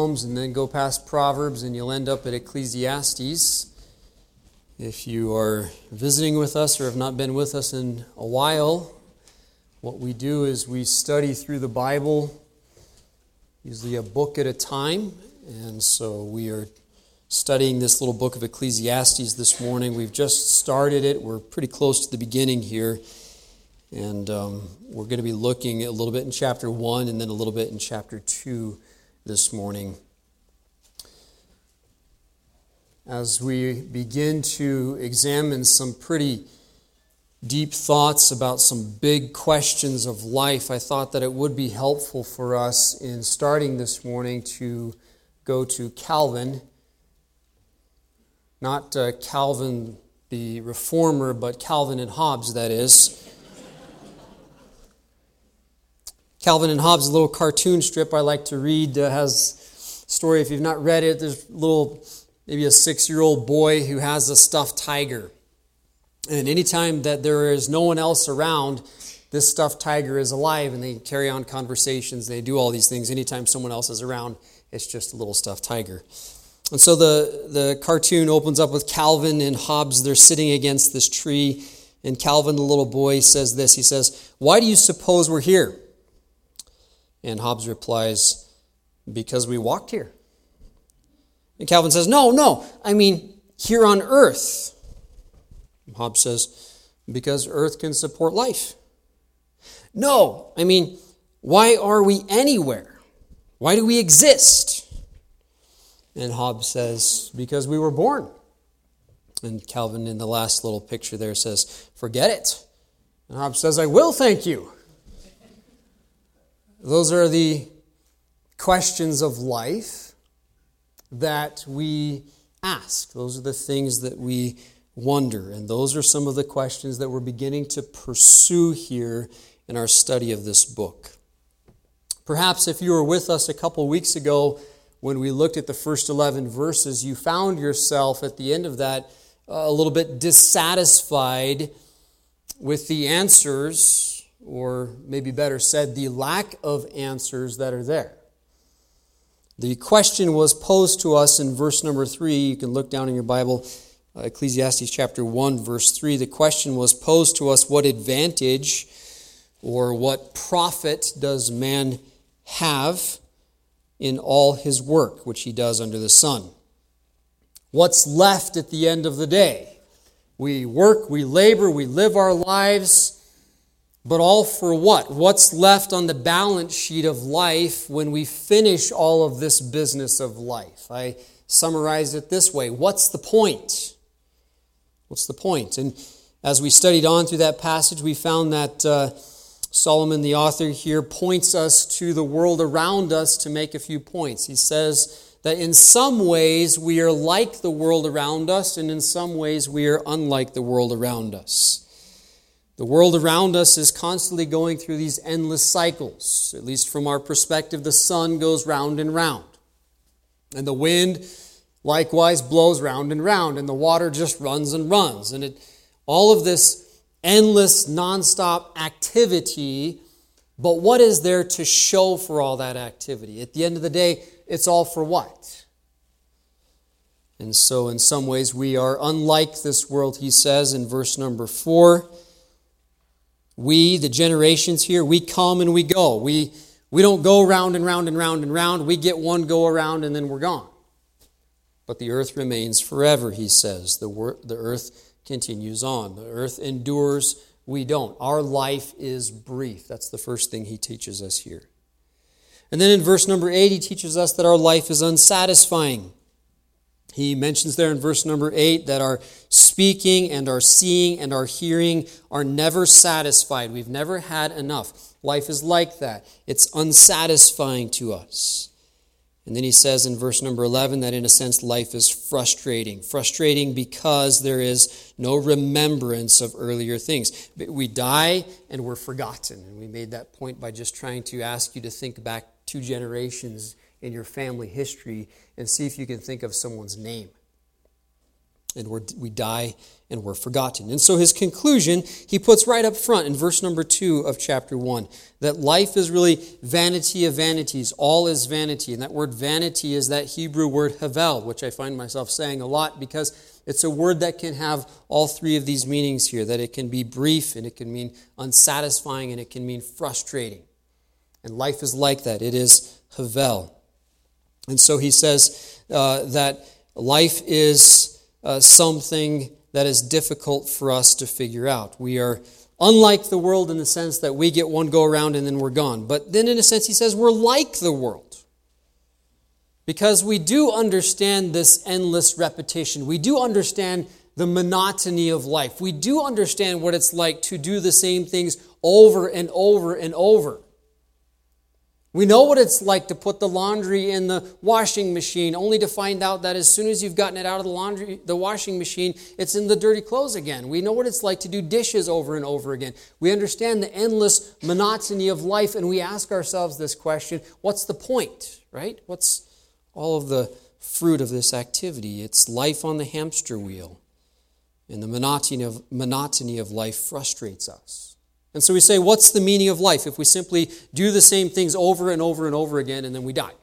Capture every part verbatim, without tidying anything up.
Psalms and then go past Proverbs and you'll end up at Ecclesiastes. If you are visiting with us or have not been with us in a while, what we do is we study through the Bible, usually a book at a time. And so we are studying this little book of Ecclesiastes this morning. We've just started it. We're pretty close to the beginning here. And um, we're going to be looking a little bit in chapter one and then a little bit in chapter two this morning. As we begin to examine some pretty deep thoughts about some big questions of life, I thought that it would be helpful for us in starting this morning to go to Calvin. Not uh, Calvin the reformer, but Calvin and Hobbes, that is. Calvin and Hobbes, a little cartoon strip I like to read, uh, has a story. If you've not read it, there's a little, maybe a six-year-old boy who has a stuffed tiger. And anytime that there is no one else around, this stuffed tiger is alive, and they carry on conversations. They do all these things. Anytime someone else is around, it's just a little stuffed tiger. And so the, the cartoon opens up with Calvin and Hobbes. They're sitting against this tree, and Calvin, the little boy, says this. He says, "Why do you suppose we're here?" And Hobbes replies, "Because we walked here." And Calvin says, "No, no, I mean here on earth." And Hobbes says, "Because earth can support life." "No, I mean, why are we anywhere? Why do we exist?" And Hobbes says, "Because we were born." And Calvin, in the last little picture there, says, "Forget it." And Hobbes says, "I will, thank you." Those are the questions of life that we ask. Those are the things that we wonder. And those are some of the questions that we're beginning to pursue here in our study of this book. Perhaps if you were with us a couple weeks ago when we looked at the first eleven verses, you found yourself at the end of that a little bit dissatisfied with the answers, or maybe better said, the lack of answers that are there. The question was posed to us in verse number three. You can look down in your Bible, uh, Ecclesiastes chapter one, verse three. The question was posed to us, what advantage or what profit does man have in all his work, which he does under the sun? What's left at the end of the day? We work, we labor, we live our lives, but all for what? What's left on the balance sheet of life when we finish all of this business of life? I summarize it this way. What's the point? What's the point? And as we studied on through that passage, we found that uh, Solomon, the author here, points us to the world around us to make a few points. He says that in some ways we are like the world around us, and in some ways we are unlike the world around us. The world around us is constantly going through these endless cycles. At least from our perspective, the sun goes round and round. And the wind likewise blows round and round. And the water just runs and runs. And it, all of this endless, nonstop activity. But what is there to show for all that activity? At the end of the day, it's all for what? And so in some ways we are unlike this world, he says in verse number four. We, the generations here, we come and we go. We, we don't go round and round and round and round. We get one go around and then we're gone. But the earth remains forever, he says. The, wor- the earth continues on. The earth endures, we don't. Our life is brief. That's the first thing he teaches us here. And then in verse number eight, he teaches us that our life is unsatisfying. He mentions there in verse number eight that our speaking and our seeing and our hearing are never satisfied. We've never had enough. Life is like that. It's unsatisfying to us. And then he says in verse number eleven that in a sense life is frustrating. Frustrating because there is no remembrance of earlier things. We die and we're forgotten. And we made that point by just trying to ask you to think back two generations in your family history and see if you can think of someone's name. and we're, we die and we're forgotten. And so his conclusion, he puts right up front in verse number two of chapter one, that life is really vanity of vanities. All is vanity. And that word vanity is that Hebrew word havel, which I find myself saying a lot because it's a word that can have all three of these meanings here, that it can be brief and it can mean unsatisfying and it can mean frustrating. And life is like that. It is havel. And so he says uh, that life is uh, something that is difficult for us to figure out. We are unlike the world in the sense that we get one go around and then we're gone. But then in a sense he says we're like the world. Because we do understand this endless repetition. We do understand the monotony of life. We do understand what it's like to do the same things over and over and over. We know what it's like to put the laundry in the washing machine, only to find out that as soon as you've gotten it out of the laundry, the washing machine, it's in the dirty clothes again. We know what it's like to do dishes over and over again. We understand the endless monotony of life, and we ask ourselves this question, what's the point, right? What's all of the fruit of this activity? It's life on the hamster wheel, and the monotony of, monotony of life frustrates us. And so we say, what's the meaning of life if we simply do the same things over and over and over again and then we die?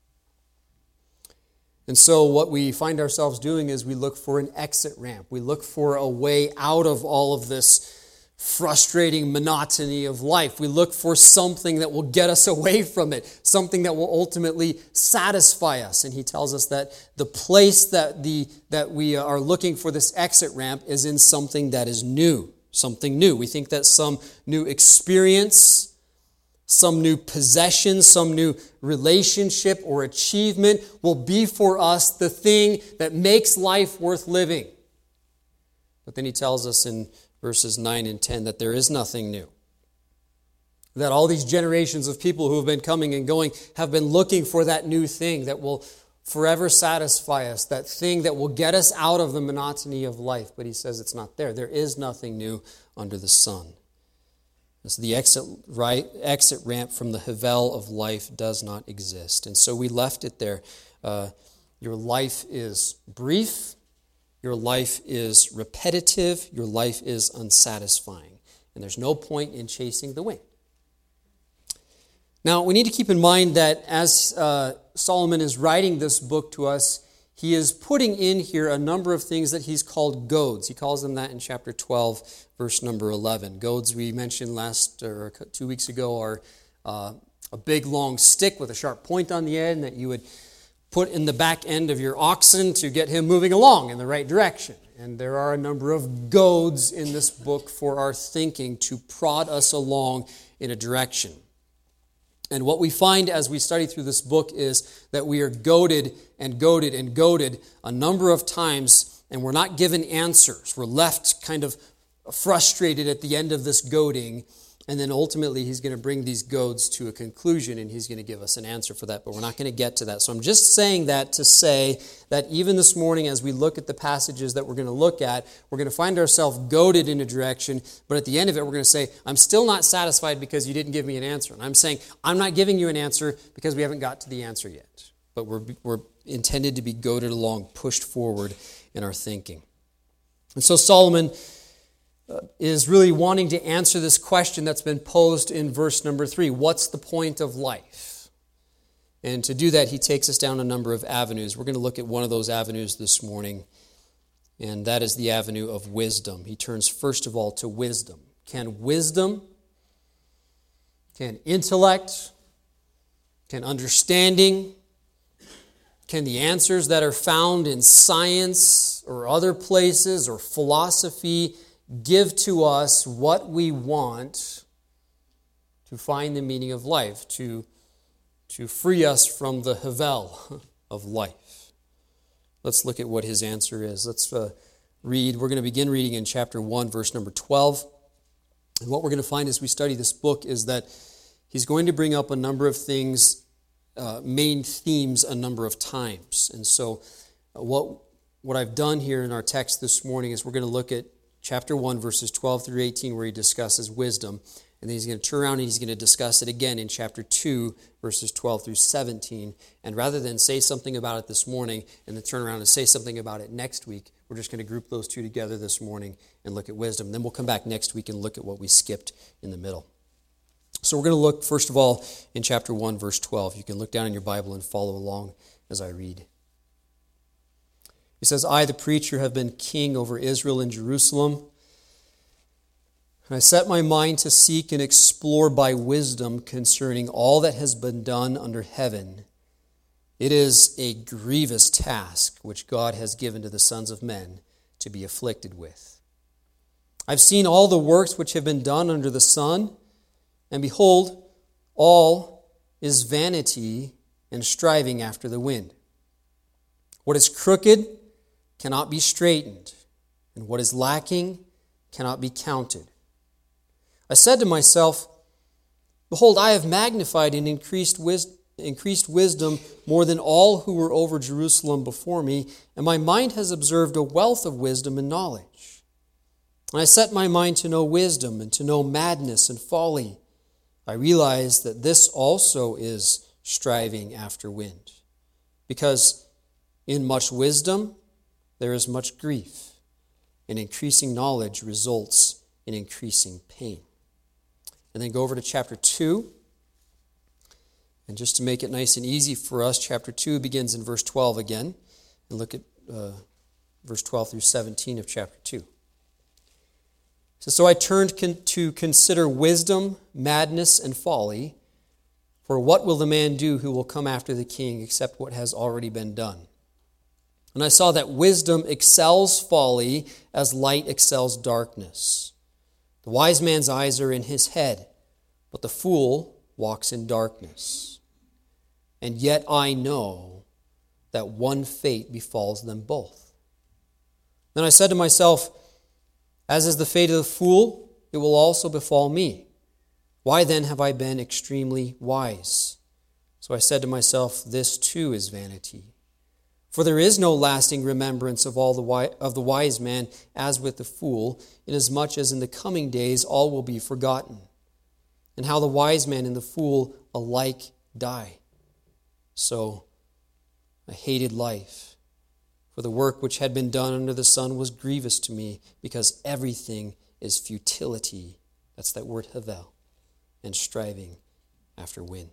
And so what we find ourselves doing is we look for an exit ramp. We look for a way out of all of this frustrating monotony of life. We look for something that will get us away from it, something that will ultimately satisfy us. And he tells us that the place that, the, that we are looking for this exit ramp is in something that is new. Something new. We think that some new experience, some new possession, some new relationship or achievement will be for us the thing that makes life worth living. But then he tells us in verses nine and ten that there is nothing new. That all these generations of people who have been coming and going have been looking for that new thing that will forever satisfy us, that thing that will get us out of the monotony of life. But he says it's not there. There is nothing new under the sun. And so the exit, right, exit ramp from the havel of life does not exist. And so we left it there. Uh, your life is brief. Your life is repetitive. Your life is unsatisfying. And there's no point in chasing the wind. Now, we need to keep in mind that as uh, Solomon is writing this book to us, he is putting in here a number of things that he's called goads. He calls them that in chapter twelve, verse number eleven. Goads, we mentioned last or two weeks ago, are uh, a big long stick with a sharp point on the end that you would put in the back end of your oxen to get him moving along in the right direction. And there are a number of goads in this book for our thinking to prod us along in a direction. And what we find as we study through this book is that we are goaded and goaded and goaded a number of times, and we're not given answers. We're left kind of frustrated at the end of this goading, and then ultimately he's going to bring these goads to a conclusion, and he's going to give us an answer for that, but we're not going to get to that. So I'm just saying that to say that even this morning as we look at the passages that we're going to look at, we're going to find ourselves goaded in a direction, but at the end of it we're going to say, I'm still not satisfied because you didn't give me an answer. And I'm saying, I'm not giving you an answer because we haven't got to the answer yet. But we're, we're intended to be goaded along, pushed forward in our thinking. And so Solomon is really wanting to answer this question that's been posed in verse number three. What's the point of life? And to do that, he takes us down a number of avenues. We're going to look at one of those avenues this morning, and that is the avenue of wisdom. He turns first of all to wisdom. Can wisdom, can intellect, can understanding, can the answers that are found in science or other places or philosophy give to us what we want to find the meaning of life, to, to free us from the havel of life? Let's look at what his answer is. Let's uh, read. We're going to begin reading in chapter one, verse number twelve. And what we're going to find as we study this book is that he's going to bring up a number of things, uh, main themes a number of times. And so uh, what, what I've done here in our text this morning is we're going to look at chapter one, verses twelve through eighteen, where he discusses wisdom. And then he's going to turn around and he's going to discuss it again in chapter two, verses twelve through seventeen. And rather than say something about it this morning and then turn around and say something about it next week, we're just going to group those two together this morning and look at wisdom. Then we'll come back next week and look at what we skipped in the middle. So we're going to look, first of all, in chapter one, verse twelve. You can look down in your Bible and follow along as I read. He says, I, the preacher, have been king over Israel and Jerusalem. And I set my mind to seek and explore by wisdom concerning all that has been done under heaven. It is a grievous task which God has given to the sons of men to be afflicted with. I've seen all the works which have been done under the sun, and behold, all is vanity and striving after the wind. What is crooked cannot be straightened, and what is lacking cannot be counted. I said to myself, behold, I have magnified and increased wisdom, increased wisdom more than all who were over Jerusalem before me, and my mind has observed a wealth of wisdom and knowledge. And I set my mind to know wisdom and to know madness and folly. I realize that this also is striving after wind, because in much wisdom there is much grief, and increasing knowledge results in increasing pain. And then go over to chapter two. And just to make it nice and easy for us, chapter two begins in verse twelve again. And look at uh, verse twelve through seventeen of chapter two. So, so I turned con- to consider wisdom, madness, and folly. For what will the man do who will come after the king except what has already been done? And I saw that wisdom excels folly as light excels darkness. The wise man's eyes are in his head, but the fool walks in darkness. And yet I know that one fate befalls them both. Then I said to myself, as is the fate of the fool, it will also befall me. Why then have I been extremely wise? So I said to myself, this too is vanity. For there is no lasting remembrance of all the wi- of the wise man as with the fool, inasmuch as in the coming days all will be forgotten, and how the wise man and the fool alike die. So I hated life, for the work which had been done under the sun was grievous to me, because everything is futility. That's that word havel, and striving after wind.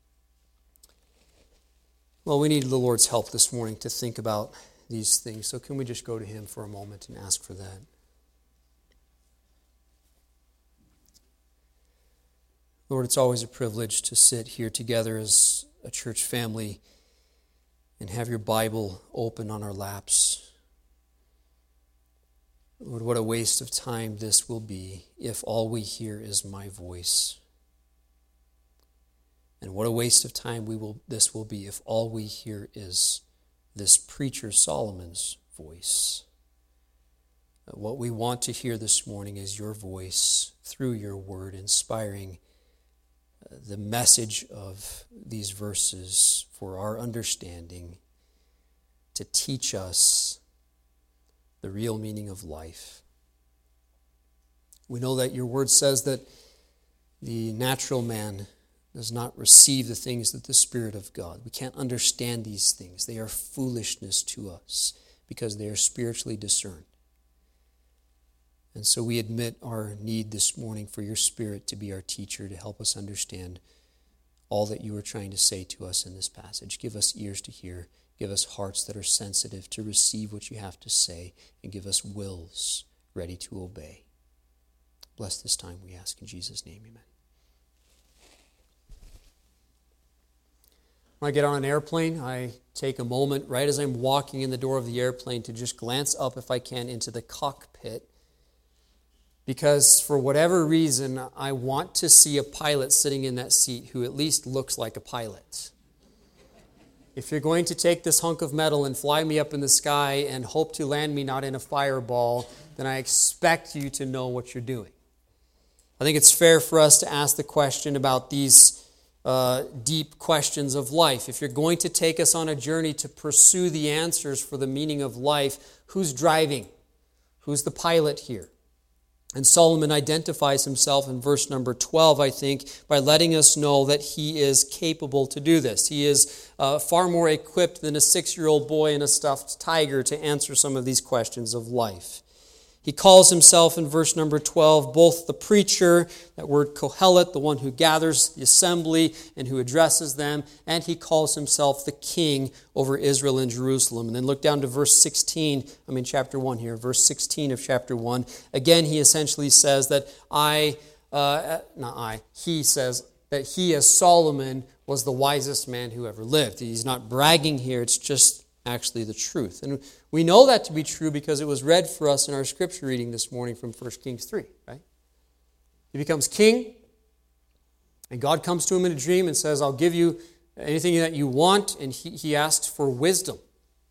Well, we need the Lord's help this morning to think about these things. So can we just go to Him for a moment and ask for that? Lord, it's always a privilege to sit here together as a church family and have your Bible open on our laps. Lord, what a waste of time this will be if all we hear is my voice. And what a waste of time we will this will be if all we hear is this preacher Solomon's voice. What we want to hear this morning is your voice through your word, inspiring the message of these verses for our understanding, to teach us the real meaning of life. We know that your word says that the natural man does not receive the things that the Spirit of God. We can't understand these things. They are foolishness to us because they are spiritually discerned. And so we admit our need this morning for your Spirit to be our teacher, to help us understand all that you are trying to say to us in this passage. Give us ears to hear. Give us hearts that are sensitive to receive what you have to say, and give us wills ready to obey. Bless this time, we ask in Jesus' name, amen. When I get on an airplane, I take a moment right as I'm walking in the door of the airplane to just glance up, if I can, into the cockpit. Because for whatever reason, I want to see a pilot sitting in that seat who at least looks like a pilot. If you're going to take this hunk of metal and fly me up in the sky and hope to land me not in a fireball, then I expect you to know what you're doing. I think it's fair for us to ask the question about these Uh, deep questions of life. If you're going to take us on a journey to pursue the answers for the meaning of life, who's driving? Who's the pilot here? And Solomon identifies himself in verse number twelve, I think, by letting us know that he is capable to do this. He is uh, far more equipped than a six-year-old boy and a stuffed tiger to answer some of these questions of life. He calls himself in verse number twelve both the preacher, that word kohelet, the one who gathers the assembly and who addresses them, and he calls himself the king over Israel and Jerusalem. And then look down to verse sixteen, I mean chapter one here, verse sixteen of chapter one. Again, he essentially says that I, uh, not I, he says that he as Solomon was the wisest man who ever lived. He's not bragging here, it's just actually the truth. And we know that to be true because it was read for us in our scripture reading this morning from First Kings three, right? He becomes king, and God comes to him in a dream and says, I'll give you anything that you want, and he, he asks for wisdom.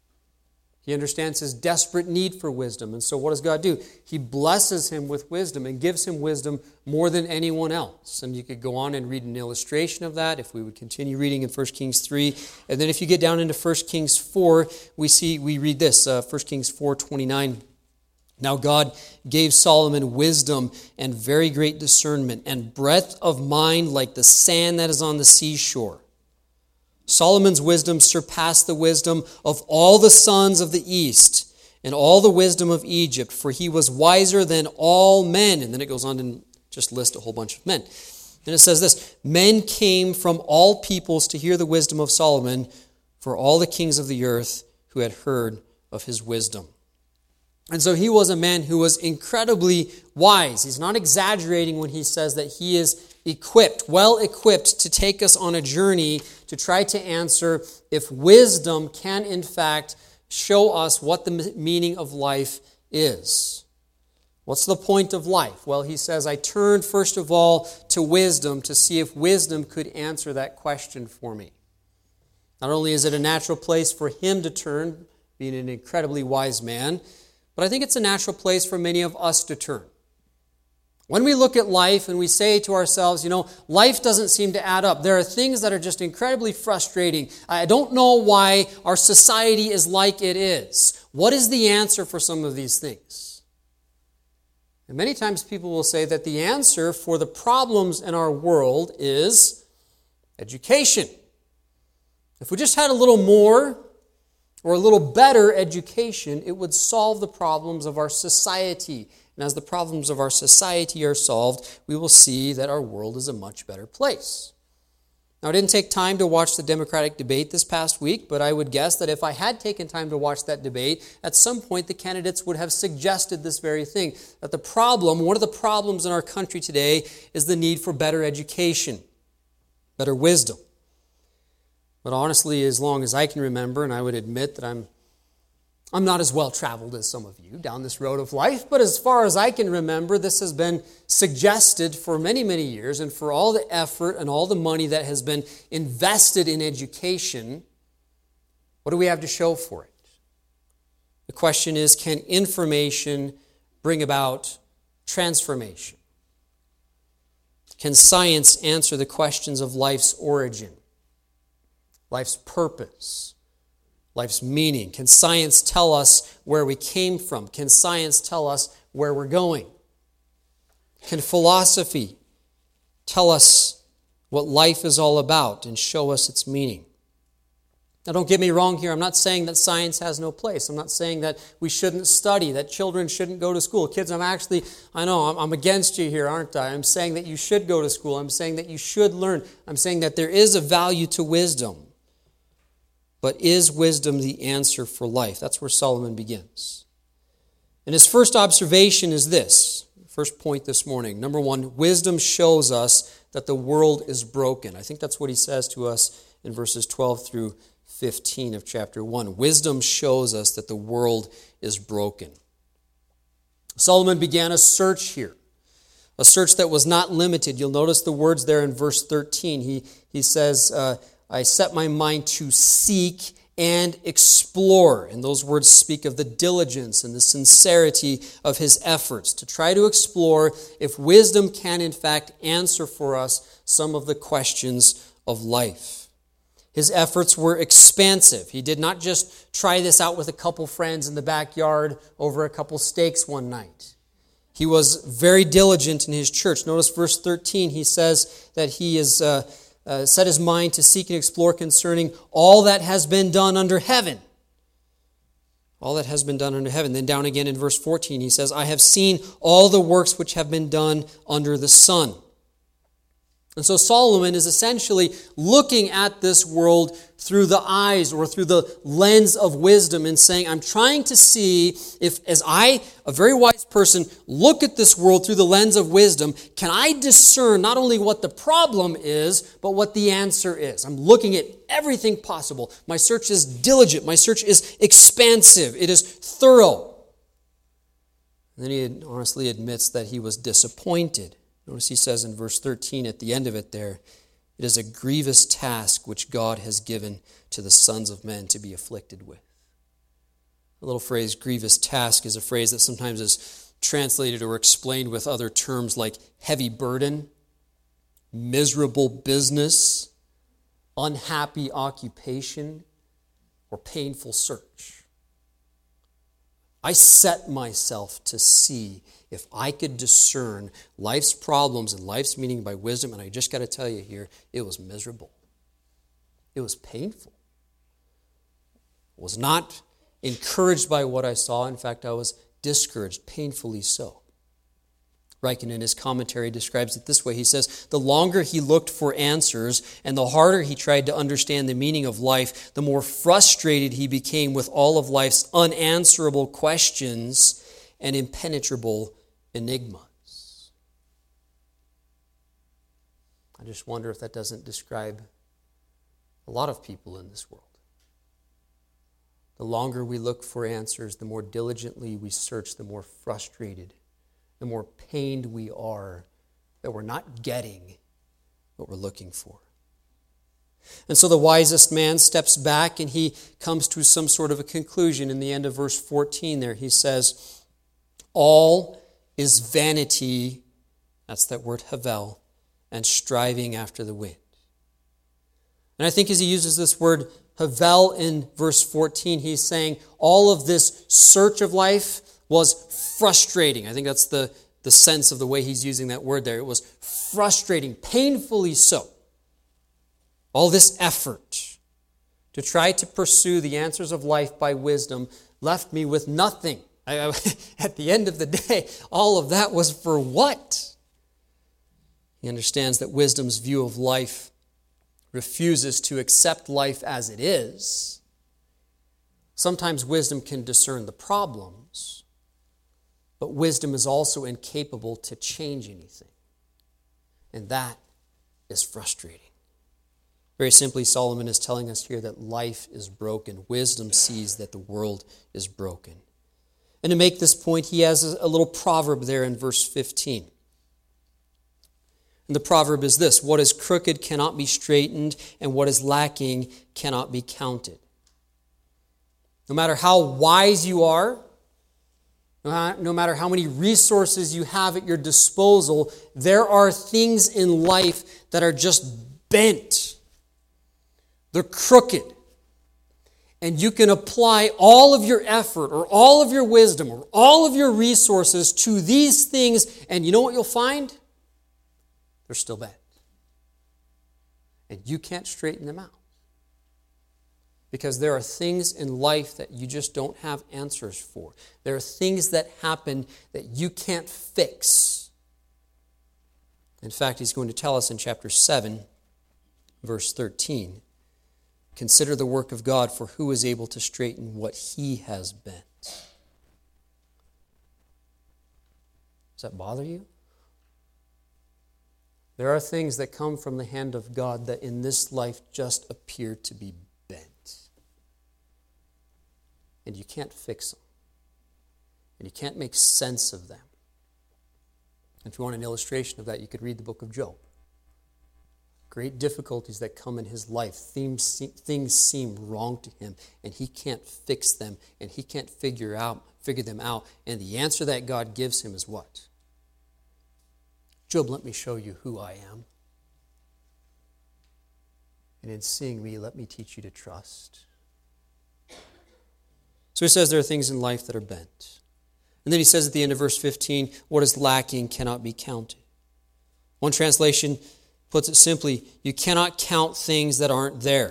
He understands his desperate need for wisdom, and so what does God do? He blesses him with wisdom and gives him wisdom more than anyone else. And you could go on and read an illustration of that if we would continue reading in First Kings three. And then if you get down into First Kings four, we see we read this, uh, First Kings four twenty-nine. Now God gave Solomon wisdom and very great discernment and breadth of mind like the sand that is on the seashore. Solomon's wisdom surpassed the wisdom of all the sons of the east and all the wisdom of Egypt, for he was wiser than all men. And then it goes on to just list a whole bunch of men. And it says this, men came from all peoples to hear the wisdom of Solomon, for all the kings of the earth who had heard of his wisdom. And so he was a man who was incredibly wise. He's not exaggerating when he says that he is equipped, well equipped to take us on a journey to try to answer if wisdom can in fact show us what the meaning of life is. What's the point of life? Well, he says, I turned first of all to wisdom to see if wisdom could answer that question for me. Not only is it a natural place for him to turn, being an incredibly wise man, but I think it's a natural place for many of us to turn. When we look at life and we say to ourselves, you know, life doesn't seem to add up. There are things that are just incredibly frustrating. I don't know why our society is like it is. What is the answer for some of these things? And many times people will say that the answer for the problems in our world is education. If we just had a little more or a little better education, it would solve the problems of our society. And as the problems of our society are solved, we will see that our world is a much better place. Now, I didn't take time to watch the Democratic debate this past week, but I would guess that if I had taken time to watch that debate, at some point the candidates would have suggested this very thing, that the problem, one of the problems in our country today is the need for better education, better wisdom. But honestly, as long as I can remember, and I would admit that I'm I'm not as well traveled as some of you down this road of life, but as far as I can remember, this has been suggested for many, many years, and for all the effort and all the money that has been invested in education, what do we have to show for it? The question is, can information bring about transformation? Can science answer the questions of life's origin, life's purpose, life's meaning? Can science tell us where we came from? Can science tell us where we're going? Can philosophy tell us what life is all about and show us its meaning? Now, don't get me wrong here. I'm not saying that science has no place. I'm not saying that we shouldn't study, that children shouldn't go to school. Kids, I'm actually, I know, I'm, I'm against you here, aren't I? I'm saying that you should go to school. I'm saying that you should learn. I'm saying that there is a value to wisdom. But is wisdom the answer for life? That's where Solomon begins. And his first observation is this, first point this morning. Number one, wisdom shows us that the world is broken. I think that's what he says to us in verses twelve through fifteen of chapter one. Wisdom shows us that the world is broken. Solomon began a search here, a search that was not limited. You'll notice the words there in verse thirteen. He, he says, uh, I set my mind to seek and explore. And those words speak of the diligence and the sincerity of his efforts to try to explore if wisdom can in fact answer for us some of the questions of life. His efforts were expansive. He did not just try this out with a couple friends in the backyard over a couple steaks one night. He was very diligent in his church. Notice verse thirteen, he says that he has uh, uh, set his mind to seek and explore concerning all that has been done under heaven. All that has been done under heaven. Then down again in verse fourteen, he says, I have seen all the works which have been done under the sun. And so Solomon is essentially looking at this world through the eyes or through the lens of wisdom and saying, I'm trying to see if, as I, a very wise person, look at this world through the lens of wisdom, can I discern not only what the problem is, but what the answer is? I'm looking at everything possible. My search is diligent. My search is expansive. It is thorough. And then he honestly admits that he was disappointed. Notice he says in verse thirteen at the end of it there, it is a grievous task which God has given to the sons of men to be afflicted with. The little phrase, grievous task, is a phrase that sometimes is translated or explained with other terms like heavy burden, miserable business, unhappy occupation, or painful search. I set myself to see if I could discern life's problems and life's meaning by wisdom, and I just got to tell you here, it was miserable. It was painful. I was not encouraged by what I saw. In fact, I was discouraged, painfully so. Ryken in his commentary describes it this way. He says, the longer he looked for answers and the harder he tried to understand the meaning of life, the more frustrated he became with all of life's unanswerable questions and impenetrable enigmas. I just wonder if that doesn't describe a lot of people in this world. The longer we look for answers, the more diligently we search, the more frustrated, the more pained we are that we're not getting what we're looking for. And so the wisest man steps back and he comes to some sort of a conclusion. In the end of verse fourteen there, he says, all is vanity, that's that word havel, and striving after the wind. And I think as he uses this word havel in verse fourteen, he's saying all of this search of life was frustrating. I think that's the, the sense of the way he's using that word there. It was frustrating, painfully so. All this effort to try to pursue the answers of life by wisdom left me with nothing. I, I, at the end of the day, all of that was for what? He understands that wisdom's view of life refuses to accept life as it is. Sometimes wisdom can discern the problems, but wisdom is also incapable to change anything. And that is frustrating. Very simply, Solomon is telling us here that life is broken. Wisdom sees that the world is broken. And to make this point, he has a little proverb there in verse fifteen. And the proverb is this: what is crooked cannot be straightened, and what is lacking cannot be counted. No matter how wise you are, no matter how many resources you have at your disposal, there are things in life that are just bent. They're crooked. And you can apply all of your effort or all of your wisdom or all of your resources to these things, and you know what you'll find? They're still bad. And you can't straighten them out. Because there are things in life that you just don't have answers for. There are things that happen that you can't fix. In fact, he's going to tell us in chapter seven, verse thirteen, consider the work of God, for who is able to straighten what he has bent? Does that bother you? There are things that come from the hand of God that in this life just appear to be bent. And you can't fix them. And you can't make sense of them. And if you want an illustration of that, you could read the book of Job. Great difficulties that come in his life. Things, things seem wrong to him, and he can't fix them, and he can't figure out, figure them out. And the answer that God gives him is what? Job, let me show you who I am. And in seeing me, let me teach you to trust. So he says there are things in life that are bent. And then he says at the end of verse fifteen, what is lacking cannot be counted. One translation puts it simply, you cannot count things that aren't there.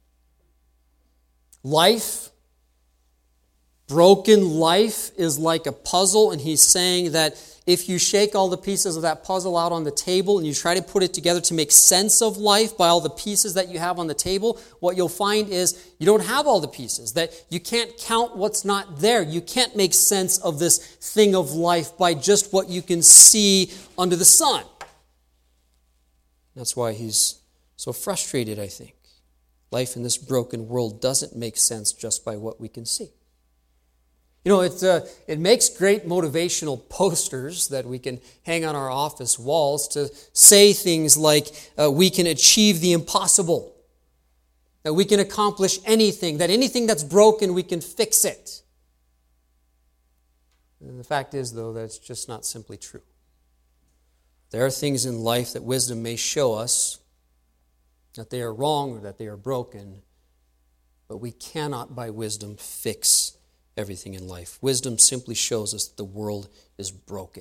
Life, broken life, is like a puzzle, and he's saying that if you shake all the pieces of that puzzle out on the table and you try to put it together to make sense of life by all the pieces that you have on the table, what you'll find is you don't have all the pieces, that you can't count what's not there. You can't make sense of this thing of life by just what you can see under the sun. That's why he's so frustrated, I think. Life in this broken world doesn't make sense just by what we can see. You know, it, uh, it makes great motivational posters that we can hang on our office walls to say things like, uh, we can achieve the impossible, that we can accomplish anything, that anything that's broken, we can fix it. And the fact is, though, that it's just not simply true. There are things in life that wisdom may show us that they are wrong or that they are broken, but we cannot, by wisdom, fix everything in life. Wisdom simply shows us that the world is broken.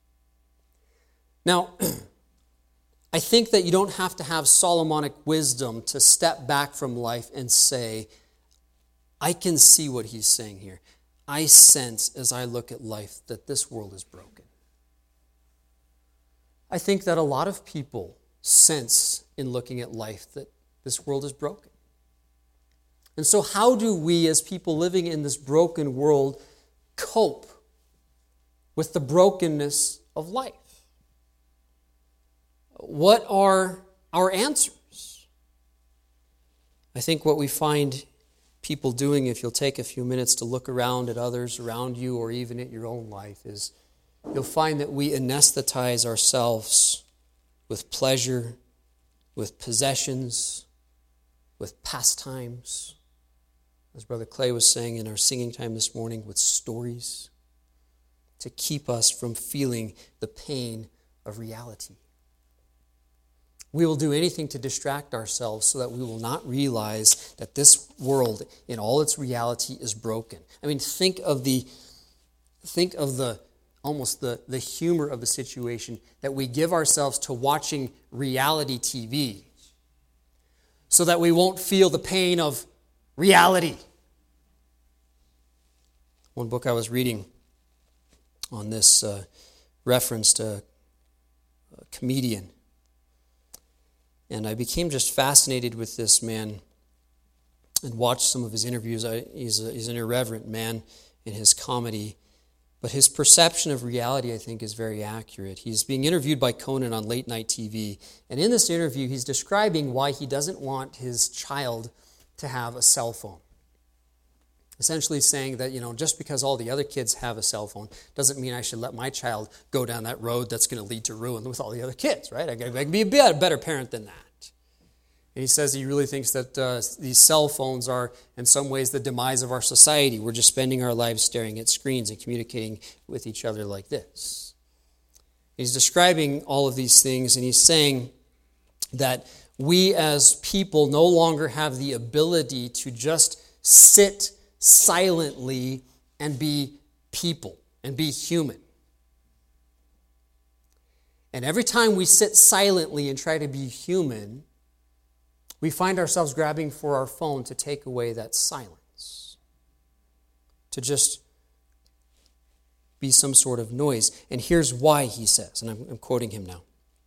Now, I think that you don't have to have Solomonic wisdom to step back from life and say, I can see what he's saying here. I sense as I look at life that this world is broken. I think that a lot of people sense in looking at life that this world is broken. And so how do we, as people living in this broken world, cope with the brokenness of life? What are our answers? I think what we find people doing, if you'll take a few minutes to look around at others around you or even at your own life, is you'll find that we anesthetize ourselves with pleasure, with possessions, with pastimes, as Brother Clay was saying in our singing time this morning, with stories, to keep us from feeling the pain of reality. We will do anything to distract ourselves so that we will not realize that this world in all its reality is broken. I mean, think of the think of the almost the, the humor of the situation that we give ourselves to watching reality T V so that we won't feel the pain of reality. One book I was reading on this uh, referenced a, a comedian. And I became just fascinated with this man and watched some of his interviews. I, he's, a, he's an irreverent man in his comedy, but his perception of reality, I think, is very accurate. He's being interviewed by Conan on late night T V, and in this interview, he's describing why he doesn't want his child to have a cell phone. Essentially saying that, you know, just because all the other kids have a cell phone doesn't mean I should let my child go down that road that's going to lead to ruin with all the other kids, right? I can be a better parent than that. And he says he really thinks that uh, these cell phones are, in some ways, the demise of our society. We're just spending our lives staring at screens and communicating with each other like this. He's describing all of these things, and he's saying that we as people no longer have the ability to just sit silently and be people and be human. And every time we sit silently and try to be human, we find ourselves grabbing for our phone to take away that silence, to just be some sort of noise. And here's why, he says, and I'm, I'm quoting him now.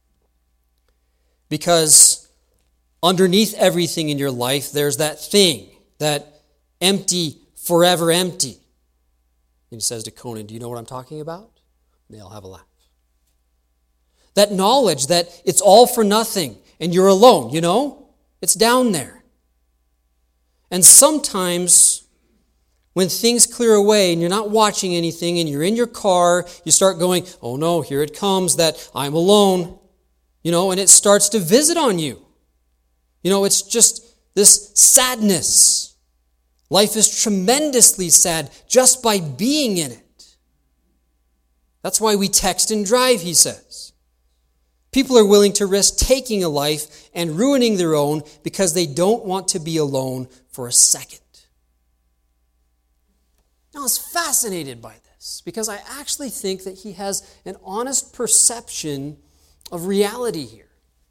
Because underneath everything in your life, there's that thing, that empty, forever empty. And he says to Conan, do you know what I'm talking about? And they'll have a laugh. That knowledge that it's all for nothing and you're alone, you know? It's down there. And sometimes when things clear away and you're not watching anything and you're in your car, you start going, oh no, here it comes, that I'm alone. You know, and it starts to visit on you. You know, it's just this sadness. Life is tremendously sad just by being in it. That's why we text and drive, he says. People are willing to risk taking a life and ruining their own because they don't want to be alone for a second. I was fascinated by this. this because I actually think that he has an honest perception of reality here.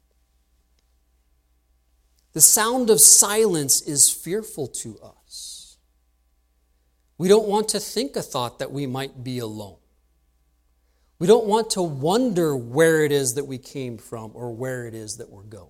The sound of silence is fearful to us. We don't want to think a thought that we might be alone. We don't want to wonder where it is that we came from or where it is that we're going.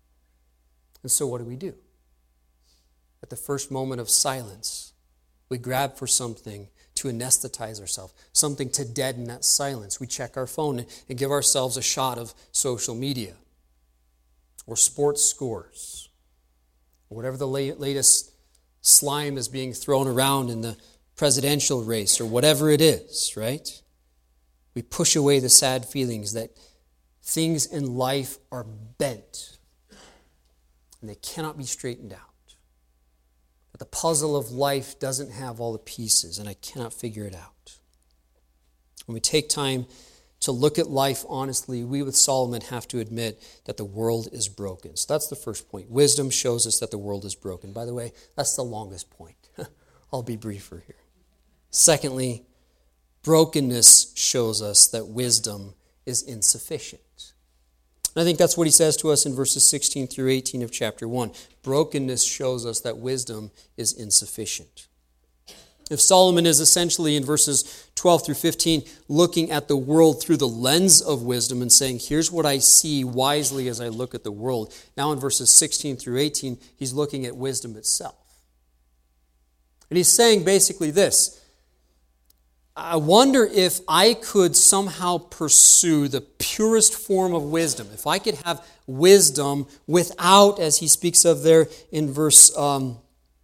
And so what do we do? At the first moment of silence, we grab for something to anesthetize ourselves, something to deaden that silence. We check our phone and give ourselves a shot of social media or sports scores or whatever the latest slime is being thrown around in the presidential race or whatever it is, right? We push away the sad feelings that things in life are bent and they cannot be straightened out. That the puzzle of life doesn't have all the pieces and I cannot figure it out. When we take time to look at life honestly, we with Solomon have to admit that the world is broken. So that's the first point. Wisdom shows us that the world is broken. By the way, that's the longest point. I'll be briefer here. Secondly, brokenness shows us that wisdom is insufficient. And I think that's what he says to us in verses sixteen through eighteen of chapter one. Brokenness shows us that wisdom is insufficient. If Solomon is essentially in verses twelve through fifteen looking at the world through the lens of wisdom and saying, here's what I see wisely as I look at the world. Now in verses sixteen through eighteen, he's looking at wisdom itself. And he's saying basically this: I wonder if I could somehow pursue the purest form of wisdom. If I could have wisdom without, as he speaks of there in verse um,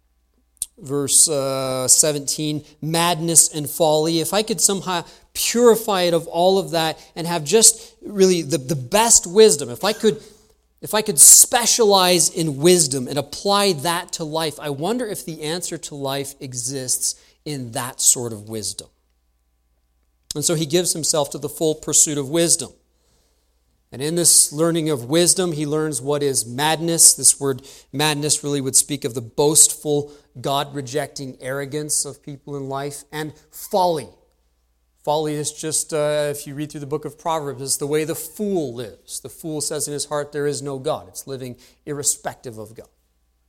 verse uh, seventeen, madness and folly. If I could somehow purify it of all of that and have just really the, the best wisdom. If I could, if I could specialize in wisdom and apply that to life, I wonder if the answer to life exists in that sort of wisdom. And so he gives himself to the full pursuit of wisdom. And in this learning of wisdom, he learns what is madness. This word madness really would speak of the boastful, God-rejecting arrogance of people in life, and folly. Folly is just, uh, if you read through the book of Proverbs, it's the way the fool lives. The fool says in his heart, there is no God. It's living irrespective of God.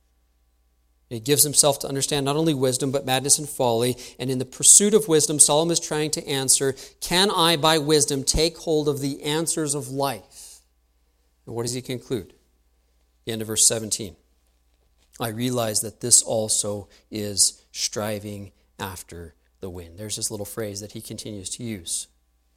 He gives himself to understand not only wisdom, but madness and folly. And in the pursuit of wisdom, Solomon is trying to answer, can I, by wisdom, take hold of the answers of life? And what does he conclude? The end of verse seventeen. I realize that this also is striving after the wind. There's this little phrase that he continues to use.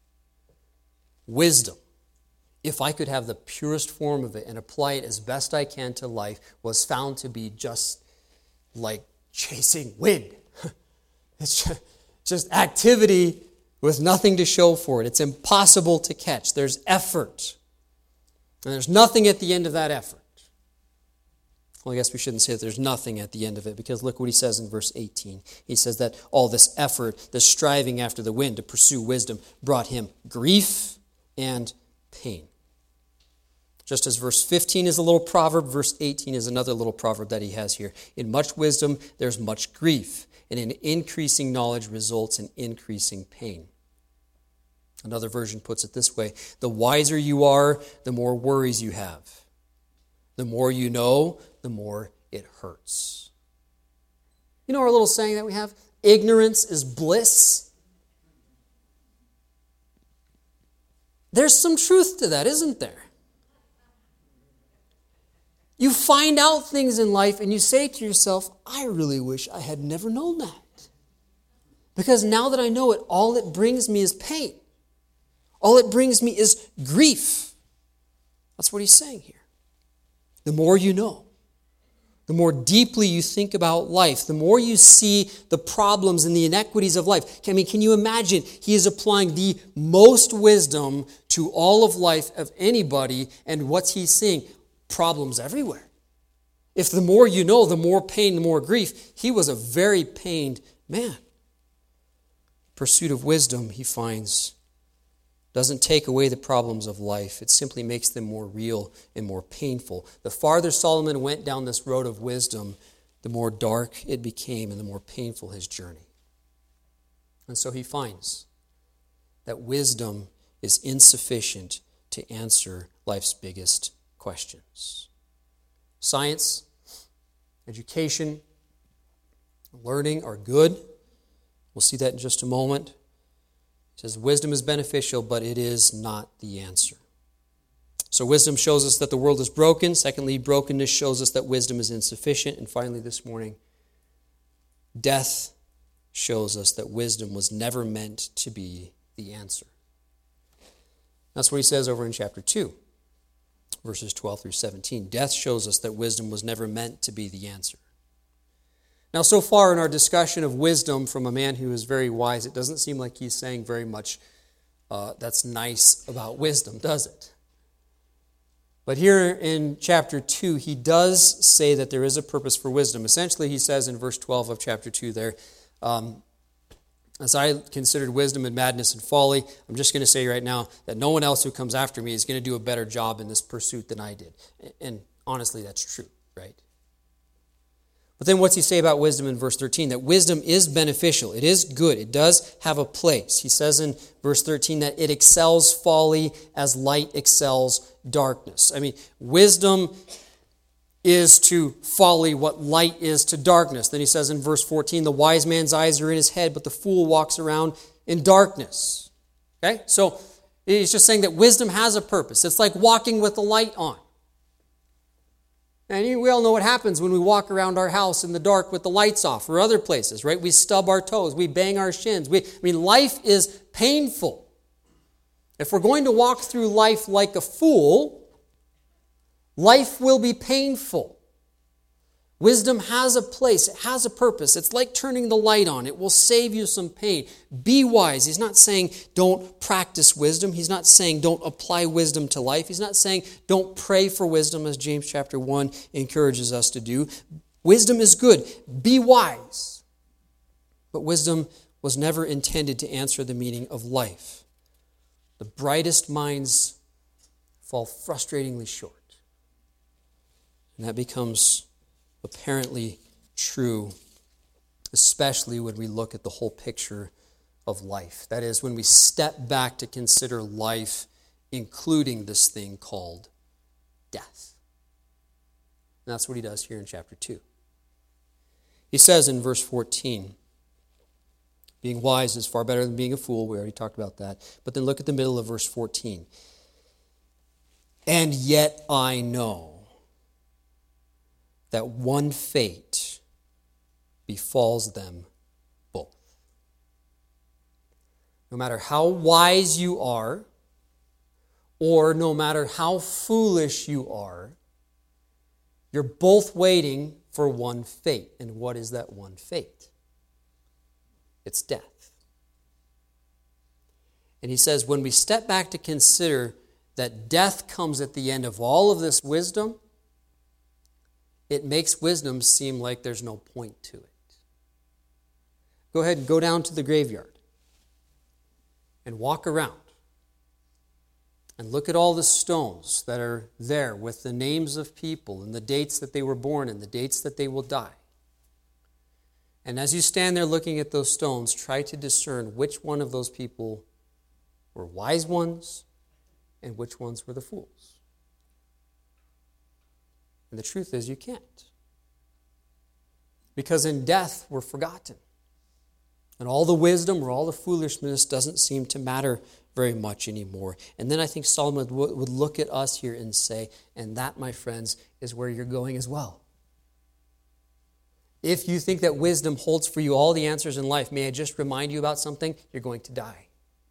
Wisdom, if I could have the purest form of it and apply it as best I can to life, was found to be just like chasing wind. It's just activity with nothing to show for it. It's impossible to catch. There's effort. And there's nothing at the end of that effort. Well, I guess we shouldn't say that there's nothing at the end of it, because look what he says in verse eighteen. He says that all this effort, this striving after the wind to pursue wisdom, brought him grief and pain. Just as verse fifteen is a little proverb, verse eighteen is another little proverb that he has here. In much wisdom, there's much grief, and in increasing knowledge results in increasing pain. Another version puts it this way: the wiser you are, the more worries you have. The more you know, the more it hurts. You know our little saying that we have? Ignorance is bliss. There's some truth to that, isn't there? You find out things in life and you say to yourself, I really wish I had never known that. Because now that I know it, all it brings me is pain. All it brings me is grief. That's what he's saying here. The more you know, the more deeply you think about life, the more you see the problems and the inequities of life. I mean, can you imagine? He is applying the most wisdom to all of life of anybody, and what's he seeing? Problems everywhere. If the more you know, the more pain, the more grief. He was a very pained man. Pursuit of wisdom, he finds, doesn't take away the problems of life. It simply makes them more real and more painful. The farther Solomon went down this road of wisdom, the more dark it became and the more painful his journey. And so he finds that wisdom is insufficient to answer life's biggest questions. Science, education, learning are good. We'll see that in just a moment. He says wisdom is beneficial, but it is not the answer. So wisdom shows us that the world is broken. Secondly, brokenness shows us that wisdom is insufficient. And finally, this morning, death shows us that wisdom was never meant to be the answer. That's what he says over in chapter two, verses twelve through seventeen. Death shows us that wisdom was never meant to be the answer. Now, so far in our discussion of wisdom from a man who is very wise, it doesn't seem like he's saying very much uh, that's nice about wisdom, does it? But here in chapter two, he does say that there is a purpose for wisdom. Essentially, he says in verse twelve of chapter two there, um, as I considered wisdom and madness and folly, I'm just going to say right now that no one else who comes after me is going to do a better job in this pursuit than I did. And honestly, that's true, right? But then what's he say about wisdom in verse thirteen? That wisdom is beneficial. It is good. It does have a place. He says in verse thirteen that it excels folly as light excels darkness. I mean, wisdom is to folly what light is to darkness. Then he says in verse fourteen, the wise man's eyes are in his head, but the fool walks around in darkness. Okay? So he's just saying that wisdom has a purpose. It's like walking with the light on. And we all know what happens when we walk around our house in the dark with the lights off or other places, right? We stub our toes. We bang our shins. We, I mean, life is painful. If we're going to walk through life like a fool, life will be painful. Wisdom has a place. It has a purpose. It's like turning the light on. It will save you some pain. Be wise. He's not saying don't practice wisdom. He's not saying don't apply wisdom to life. He's not saying don't pray for wisdom, as James chapter one encourages us to do. Wisdom is good. Be wise. But wisdom was never intended to answer the meaning of life. The brightest minds fall frustratingly short. And that becomes apparently true, especially when we look at the whole picture of life. That is, when we step back to consider life, including this thing called death. And that's what he does here in chapter two. He says in verse fourteen, being wise is far better than being a fool. We already talked about that. But then look at the middle of verse fourteen. And yet I know that one fate befalls them both. No matter how wise you are, or no matter how foolish you are, you're both waiting for one fate. And what is that one fate? It's death. And he says, when we step back to consider that death comes at the end of all of this wisdom, it makes wisdom seem like there's no point to it. Go ahead and go down to the graveyard and walk around and look at all the stones that are there with the names of people and the dates that they were born and the dates that they will die. And as you stand there looking at those stones, try to discern which one of those people were wise ones and which ones were the fools. And the truth is, you can't. Because in death, we're forgotten. And all the wisdom or all the foolishness doesn't seem to matter very much anymore. And then I think Solomon would look at us here and say, and that, my friends, is where you're going as well. If you think that wisdom holds for you all the answers in life, may I just remind you about something? You're going to die.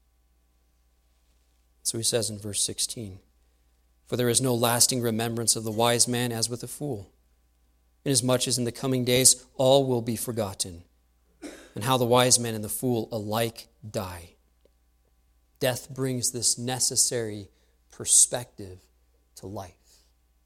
So he says in verse sixteen, for there is no lasting remembrance of the wise man as with a fool, inasmuch as in the coming days all will be forgotten, and how the wise man and the fool alike die. Death brings this necessary perspective to life.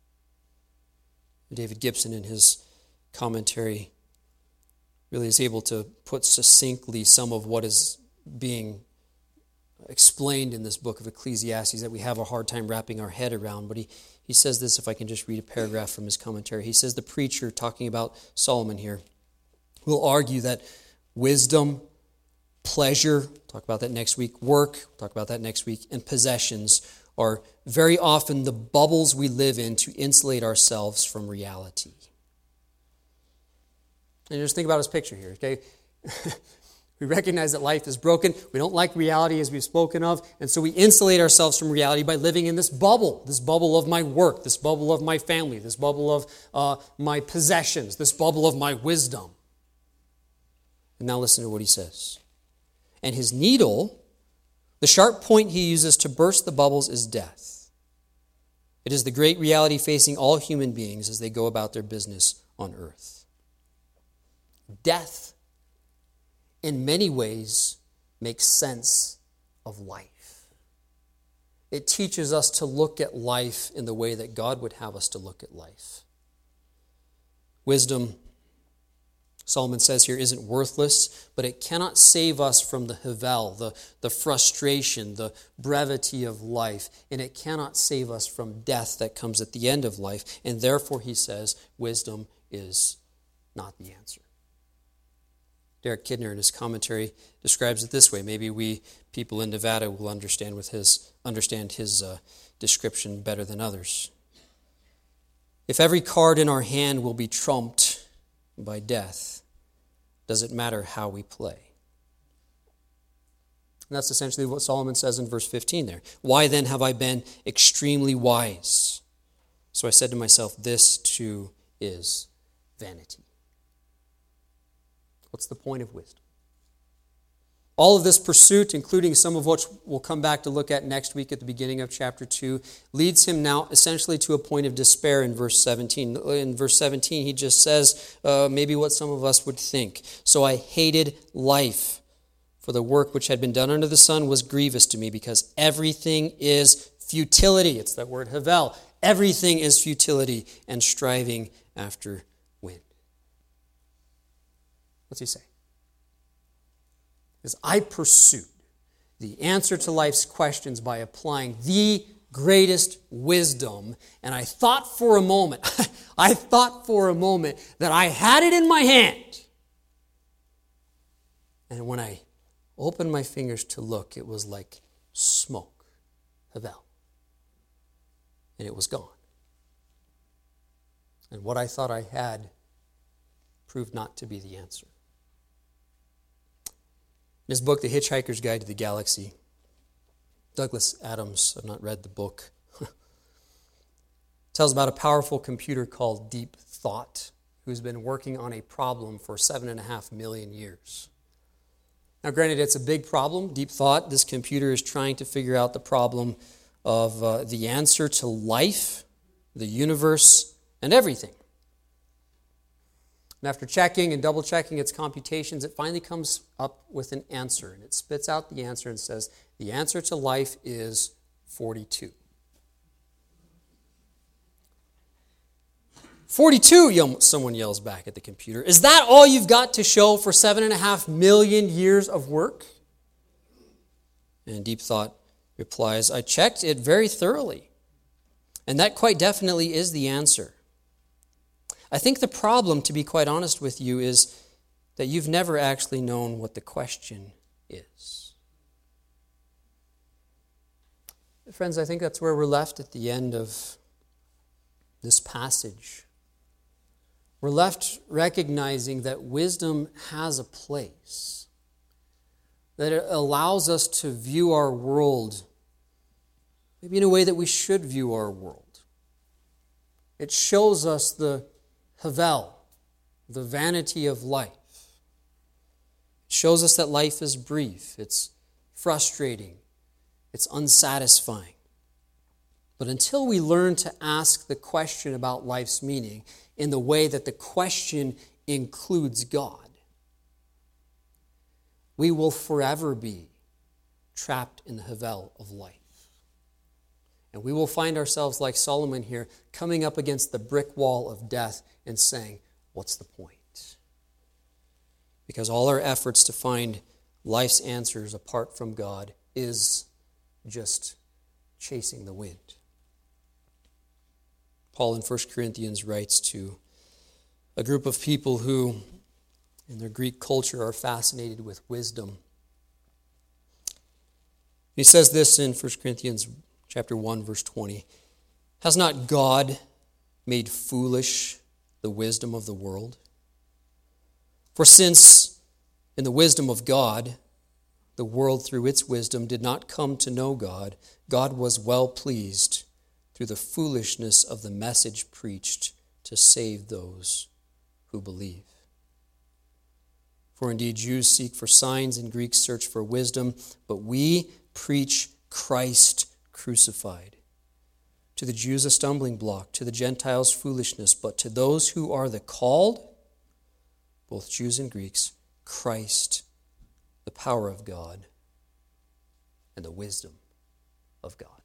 David Gibson, in his commentary, really is able to put succinctly some of what is being explained in this book of Ecclesiastes that we have a hard time wrapping our head around. But he, he says this, if I can just read a paragraph from his commentary. He says, the preacher, talking about Solomon here, will argue that wisdom pleasure, we'll talk about that next week, work, we'll talk about that next week, and possessions are very often the bubbles we live in to insulate ourselves from reality. And just think about his picture here, okay? We recognize that life is broken. We don't like reality as we've spoken of. And so we insulate ourselves from reality by living in this bubble, this bubble of my work, this bubble of my family, this bubble of uh, my possessions, this bubble of my wisdom. And now listen to what he says. And his needle, the sharp point he uses to burst the bubbles, is death. It is the great reality facing all human beings as they go about their business on earth. Death, in many ways, makes sense of life. It teaches us to look at life in the way that God would have us to look at life. Wisdom, Solomon says here, isn't worthless, but it cannot save us from the havel, the, the frustration, the brevity of life, and it cannot save us from death that comes at the end of life, and therefore, he says, wisdom is not the answer. Derek Kidner, in his commentary, describes it this way. Maybe we people in Nevada will understand with his understand his uh, description better than others. If every card in our hand will be trumped by death, does it matter how we play? And that's essentially what Solomon says in verse fifteen there. Why then have I been extremely wise? So I said to myself, this too is vanity. What's the point of wisdom? All of this pursuit, including some of which we'll come back to look at next week at the beginning of chapter two, leads him now essentially to a point of despair in verse seventeen. In verse seventeen, he just says uh, maybe what some of us would think. So I hated life, for the work which had been done under the sun was grievous to me, because everything is futility. It's that word havel. Everything is futility and striving after wind. What's he say? Because I pursued the answer to life's questions by applying the greatest wisdom, and I thought for a moment, I thought for a moment that I had it in my hand. And when I opened my fingers to look, it was like smoke, havel, and it was gone. And what I thought I had proved not to be the answer. In his book, The Hitchhiker's Guide to the Galaxy, Douglas Adams, I've not read the book, tells about a powerful computer called Deep Thought, who's been working on a problem for seven and a half million years. Now, granted, it's a big problem, Deep Thought. This computer is trying to figure out the problem of uh, the answer to life, the universe, and everything. And after checking and double-checking its computations, it finally comes up with an answer. And it spits out the answer and says, the answer to life is forty-two. forty-two, someone yells back at the computer. Is that all you've got to show for seven and a half million years of work? And Deep Thought replies, I checked it very thoroughly. And that quite definitely is the answer. I think the problem, to be quite honest with you, is that you've never actually known what the question is. Friends, I think that's where we're left at the end of this passage. We're left recognizing that wisdom has a place, that it allows us to view our world maybe in a way that we should view our world. It shows us the havel, the vanity of life. It shows us that life is brief, it's frustrating, it's unsatisfying. But until we learn to ask the question about life's meaning in the way that the question includes God, we will forever be trapped in the havel of life. And we will find ourselves like Solomon here, coming up against the brick wall of death and saying, what's the point? Because all our efforts to find life's answers apart from God is just chasing the wind. Paul in First Corinthians writes to a group of people who, in their Greek culture, are fascinated with wisdom. He says this in First Corinthians chapter one, verse twenty. Has not God made foolish the wisdom of the world? For since in the wisdom of God, the world through its wisdom did not come to know God, God was well pleased through the foolishness of the message preached to save those who believe. For indeed Jews seek for signs and Greeks search for wisdom, but we preach Christ crucified. To the Jews a stumbling block, to the Gentiles foolishness, but to those who are the called, both Jews and Greeks, Christ, the power of God and the wisdom of God.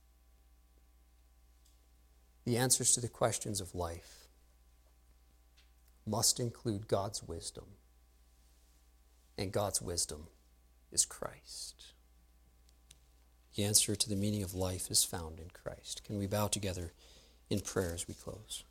The answers to the questions of life must include God's wisdom, and God's wisdom is Christ. The answer to the meaning of life is found in Christ. Can we bow together in prayer as we close?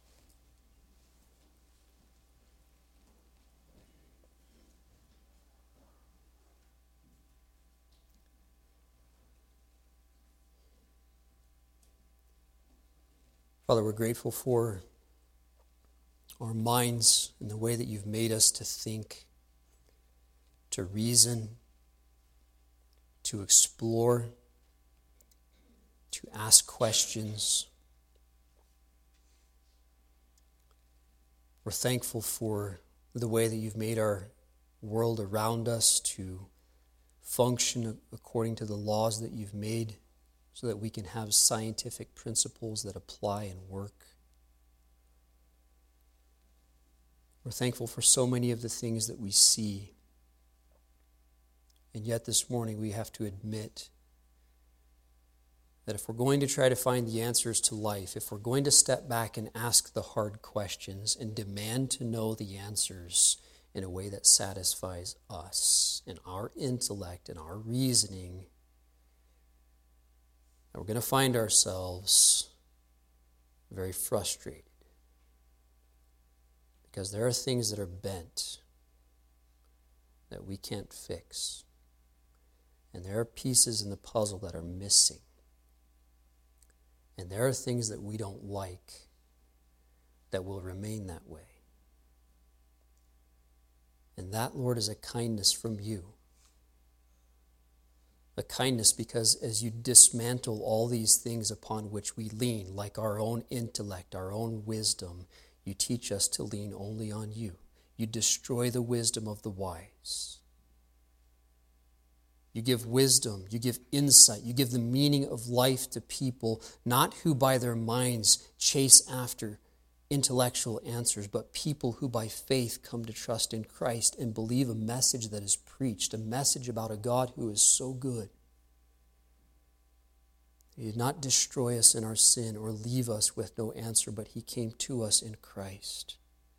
Father, we're grateful for our minds and the way that you've made us to think, to reason, to explore, to ask questions. We're thankful for the way that you've made our world around us to function according to the laws that you've made, so that we can have scientific principles that apply and work. We're thankful for so many of the things that we see. And yet this morning we have to admit that if we're going to try to find the answers to life, if we're going to step back and ask the hard questions and demand to know the answers in a way that satisfies us and our intellect and our reasoning, and we're going to find ourselves very frustrated because there are things that are bent that we can't fix. And there are pieces in the puzzle that are missing. And there are things that we don't like that will remain that way. And that, Lord, is a kindness from you. A kindness because as you dismantle all these things upon which we lean, like our own intellect, our own wisdom, you teach us to lean only on you. You destroy the wisdom of the wise. You give wisdom, you give insight, you give the meaning of life to people, not who by their minds chase after intellectual answers, but people who by faith come to trust in Christ and believe a message that is preached, a message about a God who is so good. He did not destroy us in our sin or leave us with no answer, but he came to us in Christ.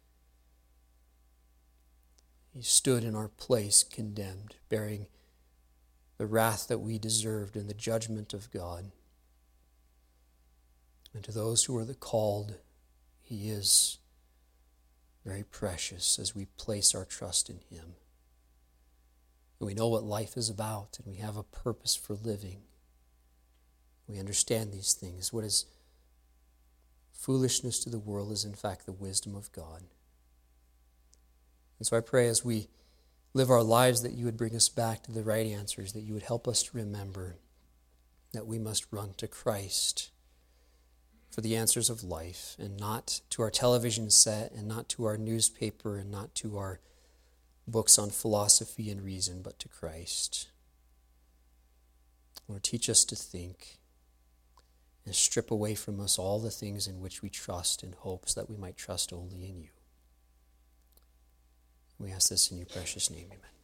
He stood in our place condemned, bearing the wrath that we deserved and the judgment of God. And to those who are the called, he is very precious as we place our trust in him. And we know what life is about, and we have a purpose for living. We understand these things. What is foolishness to the world is in fact the wisdom of God. And so I pray as we live our lives that you would bring us back to the right answers, that you would help us to remember that we must run to Christ for the answers of life, and not to our television set, and not to our newspaper, and not to our books on philosophy and reason, but to Christ. Lord, teach us to think and strip away from us all the things in which we trust and hope, so that we might trust only in you. We ask this in your precious name, amen.